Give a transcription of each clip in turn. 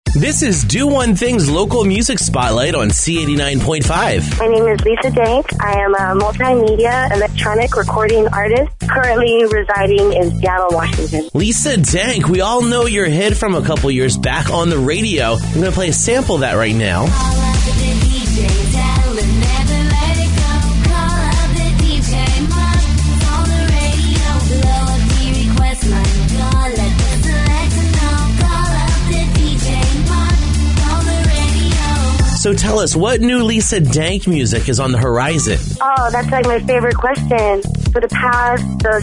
This is Do One Thing's local music spotlight on C89.5. My name is Lisa Dank. I am a multimedia electronic recording artist currently residing in Seattle, Washington. Lisa Dank, we all know your hit from a couple years back on the radio. I'm going to play a sample of that right now. So tell us, what new Lisa Dank music is on the horizon? Oh, that's like my favorite question. For the past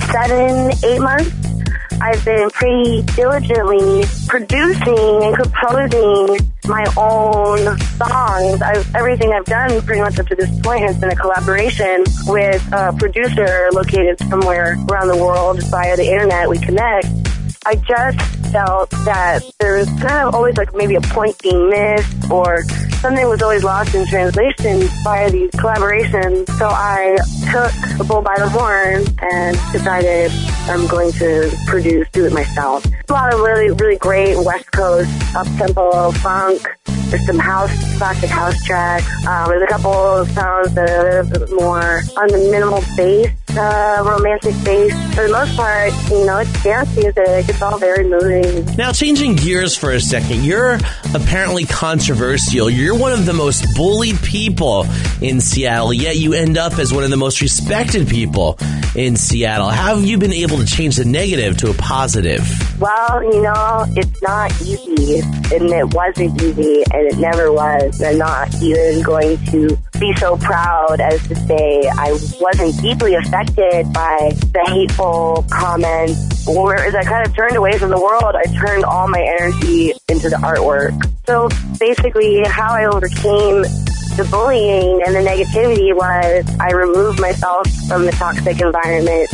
7-8 months, I've been pretty diligently producing and composing my own songs. Everything I've done pretty much up to this point has been a collaboration with a producer located somewhere around the world. Via the internet, we connect. I just felt that there was kind of always like maybe a point being missed or something was always lost in translation via these collaborations. So I took the bull by the horn and decided I'm going to do it myself. A lot of really, really great West Coast up-tempo funk. There's some classic house tracks. There's a couple of sounds that are a little bit more on the minimal bass, romantic bass. For the most part, it's dance music. It's all very moving. Now, changing gears for a second, you're apparently controversial. You're one of the most bullied people in Seattle, yet you end up as one of the most respected people in Seattle. How have you been able to change the negative to a positive? Well, it's not easy, and it wasn't easy, and it never was. I'm not even going to be so proud as to say I wasn't deeply affected by the hateful comments. Whereas I kind of turned away from the world, I turned all my energy into the artwork. So basically, how I overcame the bullying and the negativity was I removed myself from the toxic environment.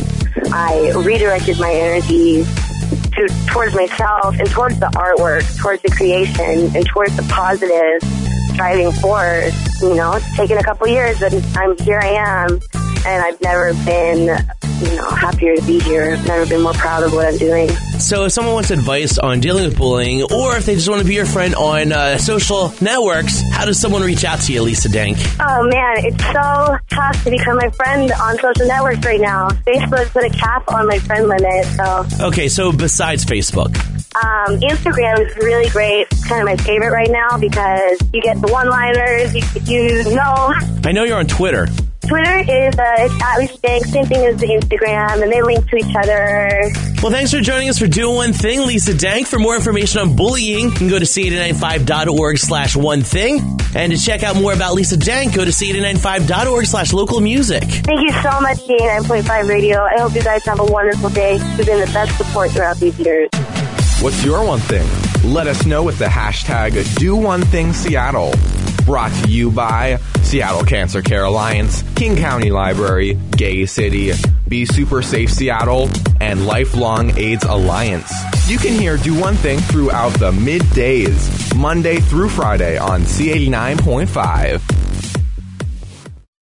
I redirected my energy towards myself and towards the artwork, towards the creation, and towards the positive driving force. It's taken a couple years, but here I am, and I've never been happier to be here. I've never been more proud of what I'm doing. So if someone wants advice on dealing with bullying, or if they just want to be your friend on social networks, how does someone reach out to you, Lisa Dank? Oh, man, it's so tough to become my friend on social networks right now. Facebook put a cap on my friend limit, so... Okay, so besides Facebook? Instagram is really great. It's kind of my favorite right now because you get the one-liners, you know... I know you're on Twitter. Twitter is it's at Lisa Dank, same thing as the Instagram, and they link to each other. Well, thanks for joining us for Do One Thing, Lisa Dank. For more information on bullying, you can go to c895.org/onething. And to check out more about Lisa Dank, go to c895.org/local music. Thank you so much, C89.5 Radio. I hope you guys have a wonderful day. You've been the best support throughout these years. What's your one thing? Let us know with the hashtag #DoOneThingSeattle. Brought to you by Seattle Cancer Care Alliance, King County Library, Gay City, Be Super Safe Seattle, and Lifelong AIDS Alliance. You can hear Do One Thing throughout the middays, Monday through Friday on C89.5.